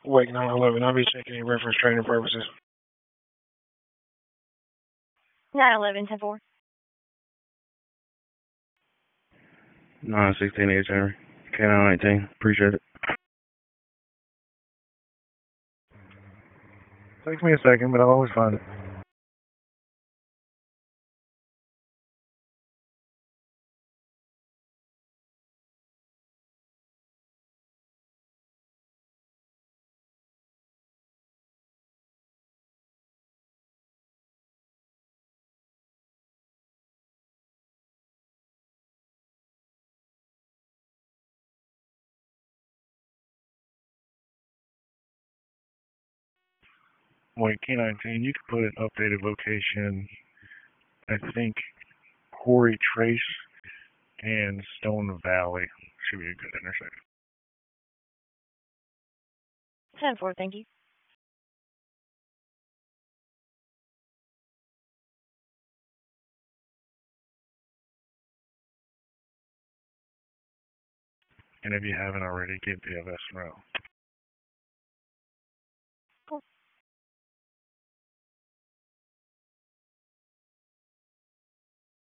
Wake 911. I'll be checking in reference training purposes. 911, 10-4. 916 H Henry. K919. Appreciate it. Takes me a second, but I'll always find it. Wait, K19, you can put an updated location, I think, Quarry Trace and Stone Valley should be a good intersection. 10-4, thank you. And if you haven't already, get PFS route. Cool.